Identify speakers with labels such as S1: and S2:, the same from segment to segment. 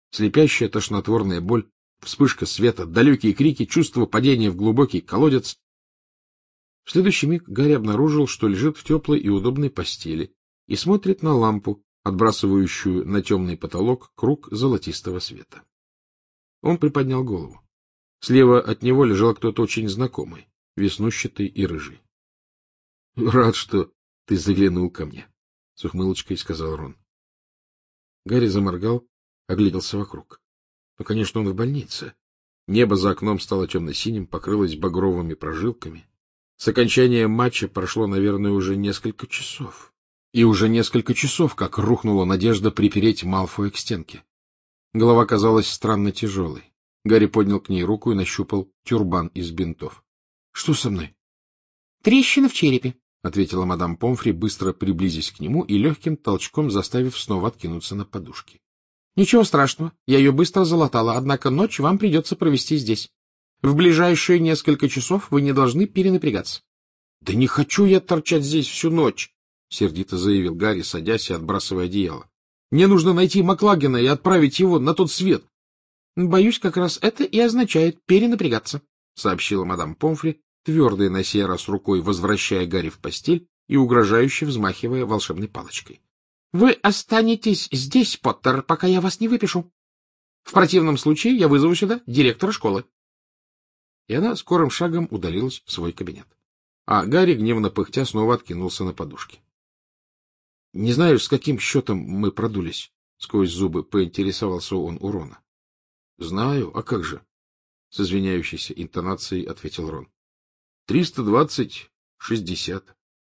S1: Слепящая тошнотворная боль, вспышка света, далекие крики, чувство падения в глубокий колодец. В следующий миг Гарри обнаружил, что лежит в теплой и удобной постели и смотрит на лампу, отбрасывающую на темный потолок круг золотистого света. Он приподнял голову. Слева от него лежал кто-то очень знакомый, веснущатый и рыжий. — Рад, что ты заглянул ко мне, — с ухмылочкой сказал Рон. Гарри заморгал, огляделся вокруг. Ну, конечно, он в больнице. Небо за окном стало темно-синим, покрылось багровыми прожилками. С окончания матча прошло, наверное, уже несколько часов. И уже несколько часов, как рухнула надежда припереть Малфоя к стенке. Голова казалась странно тяжелой. Гарри поднял к ней руку и нащупал тюрбан из бинтов. — Что со мной? — Трещина в черепе, — ответила мадам Помфри, быстро приблизясь к нему и легким толчком заставив снова откинуться на подушки. — Ничего страшного, я ее быстро залатала, однако ночь вам придется провести здесь. В ближайшие несколько часов вы не должны перенапрягаться. — Да не хочу я торчать здесь всю ночь, — сердито заявил Гарри, садясь и отбрасывая одеяло. — Мне нужно найти Маклагена и отправить его на тот свет. — Боюсь, как раз это и означает перенапрягаться, — сообщила мадам Помфри, твердой на сей раз рукой возвращая Гарри в постель и угрожающе взмахивая волшебной палочкой. — Вы останетесь здесь, Поттер, пока я вас не выпишу. В противном случае я вызову сюда директора школы. И она скорым шагом удалилась в свой кабинет. А Гарри, гневно пыхтя, снова откинулся на подушки. — Не знаю, с каким счетом мы продулись, — сквозь зубы поинтересовался он у Рона. — Знаю, а как же? — с извиняющейся интонацией ответил Рон. — 320-60.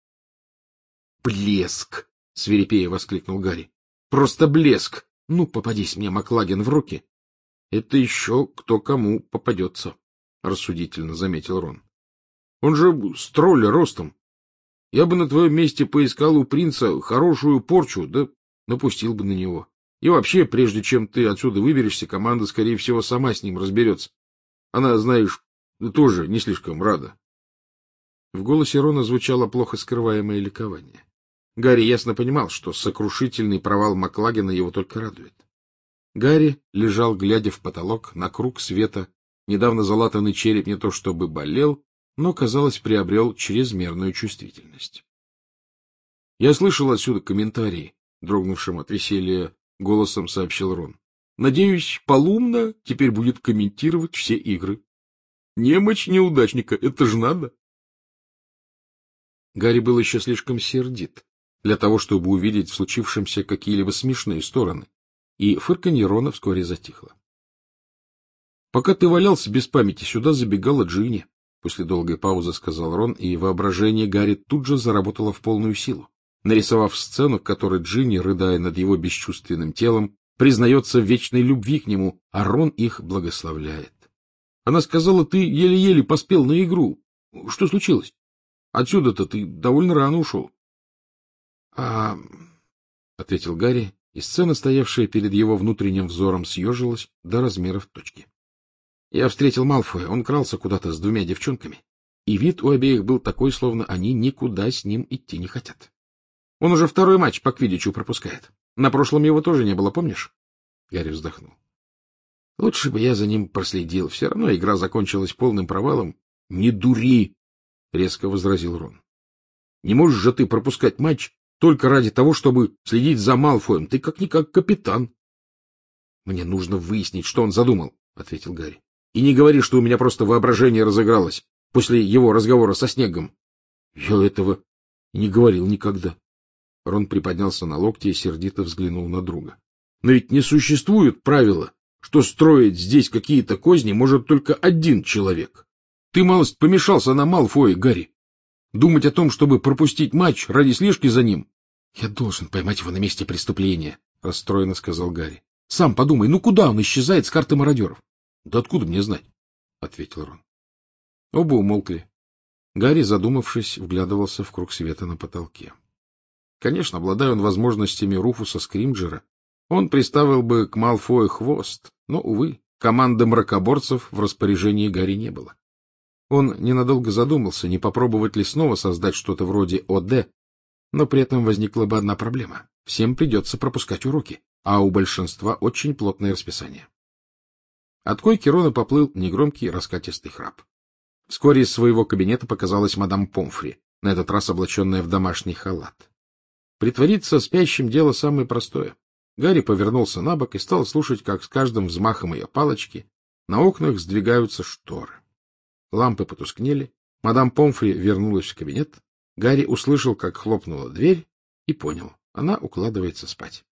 S1: — Блеск! — свирепея воскликнул Гарри. — Просто блеск! Ну, попадись мне, Маклаген, в руки! — Это еще кто кому попадется, — рассудительно заметил Рон. — Он же с тролля ростом. Я бы на твоем месте поискал у принца хорошую порчу, да напустил бы на него. И вообще, прежде чем ты отсюда выберешься, команда, скорее всего, сама с ним разберется. Она, знаешь, тоже не слишком рада. В голосе Рона звучало плохо скрываемое ликование. Гарри ясно понимал, что сокрушительный провал Маклагена его только радует. Гарри лежал, глядя в потолок, на круг света. Недавно залатанный череп не то чтобы болел, но, казалось, приобрел чрезмерную чувствительность. — Я слышал отсюда комментарии, — дрогнувшим от веселья голосом сообщил Рон. — Надеюсь, Полумна теперь будет комментировать все игры. Немочь неудачника, это ж надо. Гарри был еще слишком сердит для того, чтобы увидеть в случившемся какие-либо смешные стороны, и фырканье Рона вскоре затихло. — Пока ты валялся без памяти, сюда забегала Джинни, — после долгой паузы сказал Рон, и воображение Гарри тут же заработало в полную силу, нарисовав сцену, в которой Джинни, рыдая над его бесчувственным телом, признается в вечной любви к нему, а Рон их благословляет. Она сказала, ты еле-еле поспел на игру. Что случилось? Отсюда-то ты довольно рано ушел. — ответил Гарри, и сцена, стоявшая перед его внутренним взором, съежилась до размеров точки. Я встретил Малфоя, он крался куда-то с двумя девчонками, и вид у обеих был такой, словно они никуда с ним идти не хотят. Он уже второй матч по квиддичу пропускает. На прошлом его тоже не было, помнишь? Гарри вздохнул. Лучше бы я за ним проследил, все равно игра закончилась полным провалом. — Не дури! — резко возразил Рон. — Не можешь же ты пропускать матч только ради того, чтобы следить за Малфоем. Ты как-никак капитан. — Мне нужно выяснить, что он задумал, — ответил Гарри. — И не говори, что у меня просто воображение разыгралось после его разговора со Снегом. — Я этого не говорил никогда. Рон приподнялся на локте и сердито взглянул на друга. — Но ведь не существует правила, что строить здесь какие-то козни может только один человек. Ты малость помешался на Малфое, Гарри. Думать о том, чтобы пропустить матч ради слежки за ним. — Я должен поймать его на месте преступления, — расстроенно сказал Гарри. — Сам подумай, ну куда он исчезает с карты мародеров? — Да откуда мне знать? — ответил Рон. Оба умолкли. Гарри, задумавшись, вглядывался в круг света на потолке. Конечно, обладая он возможностями Руфуса Скримджера, он приставил бы к Малфою хвост, но, увы, команды мракоборцев в распоряжении Гарри не было. Он ненадолго задумался, не попробовать ли снова создать что-то вроде ОД, но при этом возникла бы одна проблема. Всем придется пропускать уроки, а у большинства очень плотное расписание. От койки Рона поплыл негромкий раскатистый храп. Вскоре из своего кабинета показалась мадам Помфри, на этот раз облаченная в домашний халат. Притвориться спящим — дело самое простое. Гарри повернулся на бок и стал слушать, как с каждым взмахом ее палочки на окнах сдвигаются шторы. Лампы потускнели, мадам Помфри вернулась в кабинет, Гарри услышал, как хлопнула дверь, и понял — она укладывается спать.